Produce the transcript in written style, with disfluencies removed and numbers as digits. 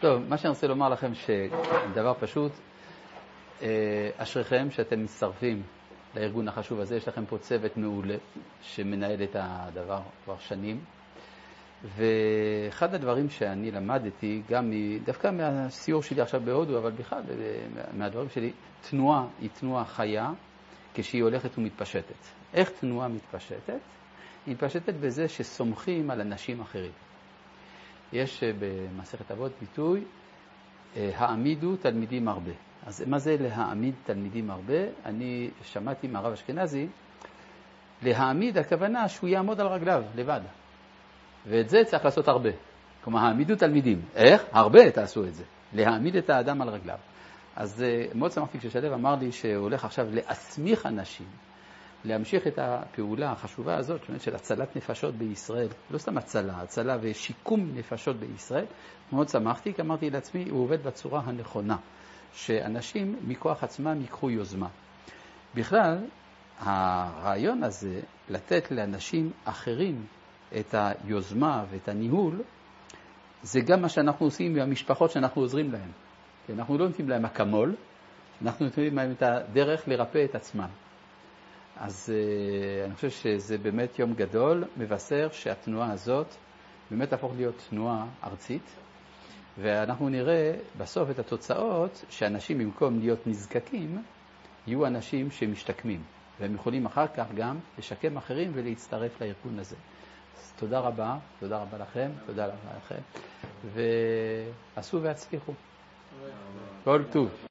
טוב, מה שאני רוצה לומר לכם שדבר פשוט, אשריכם שאתם מצטרפים לארגון החשוב הזה. יש לכם פה צוות מעולה שמנהל את הדבר כבר שנים. ואחד הדברים שאני למדתי, גם דווקא מהסיור שלי עכשיו בהודו, אבל בכלל מהדברים שלי, תנועה היא תנועה חיה כשהיא הולכת ומתפשטת. איך תנועה מתפשטת? היא מתפשטת בזה שסומכים על אנשים אחרים. יש במסכת אבות ביטוי, העמידו תלמידים הרבה. אז מה זה להעמיד תלמידים הרבה? אני שמעתי מהרב אשכנזי, להעמיד הכוונה שהוא יעמוד על רגליו לבד. ואת זה צריך לעשות הרבה. כלומר, העמידו תלמידים. איך? הרבה תעשו את זה. להעמיד את האדם על רגליו. אז מאוד שמחתי כששלב אמר לי שהוא הולך עכשיו להסמיך אנשים, להמשיך את הפעולה החשובה הזאת, של הצלת נפשות בישראל. לא סתם הצלה ושיקום נפשות בישראל. מאוד שמחתי, כי אמרתי לעצמי, הוא עובד בצורה הנכונה. שאנשים מכוח עצמם ייקחו יוזמה. בכלל, הרעיון הזה, לתת לאנשים אחרים את היוזמה ואת הניהול, זה גם מה שאנחנו עושים במשפחות שאנחנו עוזרים להם. אנחנו לא נותנים להם אקמול, אנחנו נותנים להם את הדרך לרפא את עצמם. אז אני חושב שזה באמת יום גדול, מבשר שהתנועה הזאת באמת תהפוך להיות תנועה ארצית, ואנחנו נראה בסוף את התוצאות שאנשים במקום להיות נזקקים, יהיו אנשים שמשתקמים, והם יכולים אחר כך גם לשקם אחרים ולהצטרף לארגון הזה. אז תודה רבה לכם, תודה רבה לכם, ועשו והצליחו. כל טוב.